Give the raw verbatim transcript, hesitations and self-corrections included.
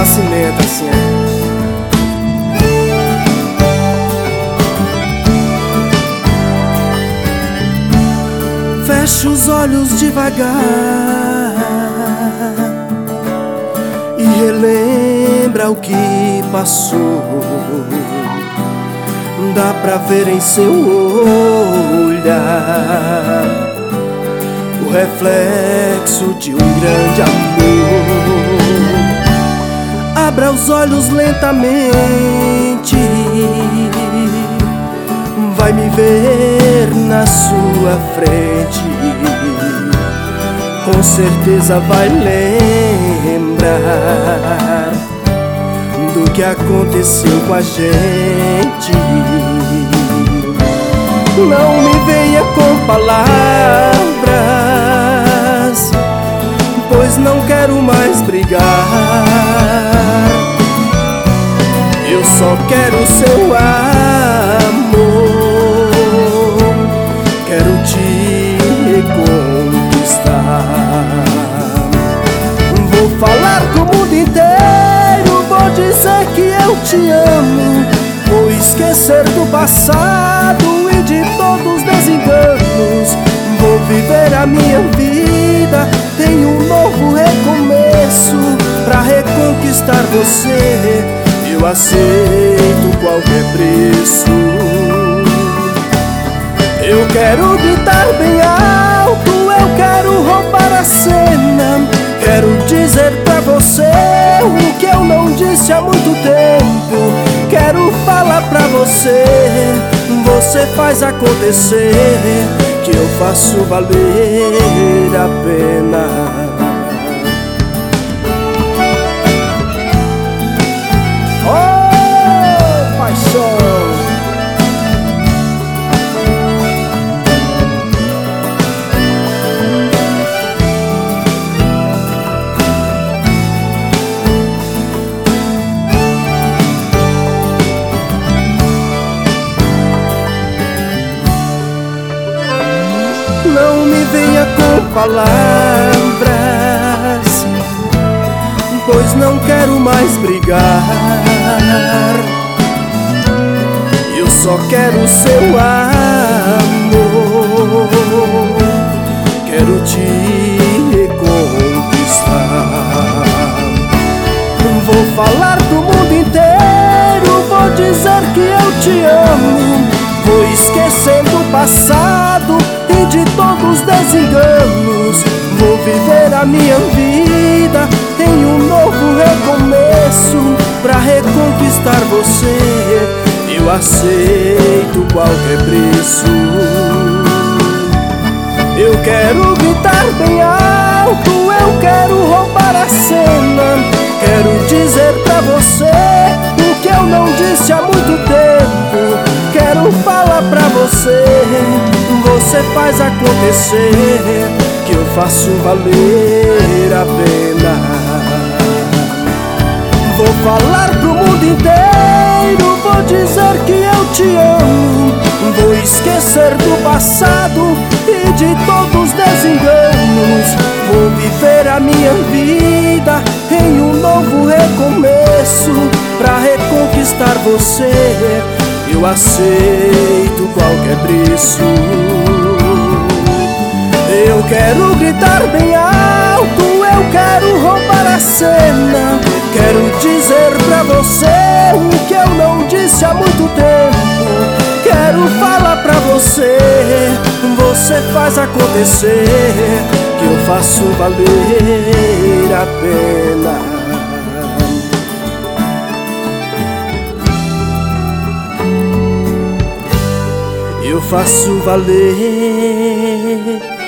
Nascimento, assim, é. Fecha os olhos devagar e relembra o que passou. Dá pra ver em seu olhar o reflexo de um grande amor. Abra os olhos lentamente, vai me ver na sua frente. Com certeza vai lembrar do que aconteceu com a gente. Não me venha com palavras, pois não quero mais brigar. Eu só quero seu amor, quero te reconquistar. Vou falar com o mundo inteiro, vou dizer que eu te amo. Vou esquecer do passado e de todos os desenganos. Vou viver a minha vida, tenho um novo recomeço. Pra reconquistar você, eu aceito qualquer preço. Eu quero gritar bem alto, eu quero roubar a cena. Quero dizer pra você o que eu não disse há muito tempo. Quero falar pra você, você faz acontecer, que eu faço valer a pena. Não me venha com palavras, pois não quero mais brigar. Eu só quero seu amor, quero te reconquistar. Vou falar pro mundo inteiro, vou dizer que eu te amo. Vou esquecer do passado e de todos os desenganos. Vou viver a minha vida, tenho um novo recomeço. Pra reconquistar você, eu aceito qualquer preço. Eu quero gritar bem alto, eu quero roubar a cena. Quero dizer pra você o que eu não disse há muito tempo. Quero falar pra você, você faz acontecer, que eu faço valer a pena. Vou falar pro mundo inteiro, vou dizer que eu te amo. Vou esquecer do passado e de todos os desenganos. Vou viver a minha vida em um novo recomeço. Pra reconquistar você, eu aceito qualquer preço. Eu quero gritar bem alto, eu quero roubar a cena. Quero dizer pra você o que eu não disse há muito tempo. Quero falar pra você, você faz acontecer, que eu faço valer a pena. Eu faço valer